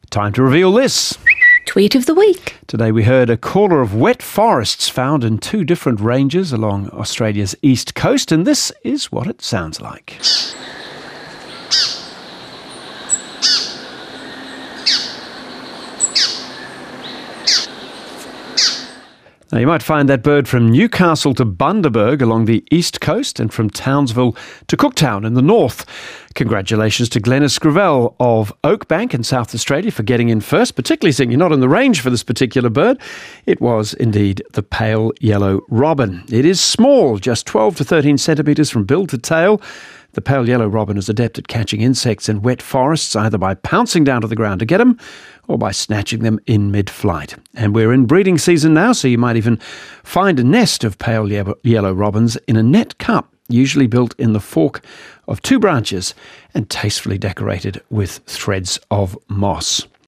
Time to reveal this. Tweet of the week. Today we heard a caller of wet forests found in 2 different ranges along Australia's east coast, and this is what it sounds like. Now, you might find that bird from Newcastle to Bundaberg along the east coast and from Townsville to Cooktown in the north. Congratulations to Glenys Scrivell of Oakbank in South Australia for getting in first, particularly seeing you're not in the range for this particular bird. It was indeed the pale yellow robin. It is small, just 12 to 13 centimetres from bill to tail. The pale yellow robin is adept at catching insects in wet forests, either by pouncing down to the ground to get them or by snatching them in mid-flight. And we're in breeding season now, so you might even find a nest of pale yellow robins in a net cup, usually built in the fork of 2 branches and tastefully decorated with threads of moss.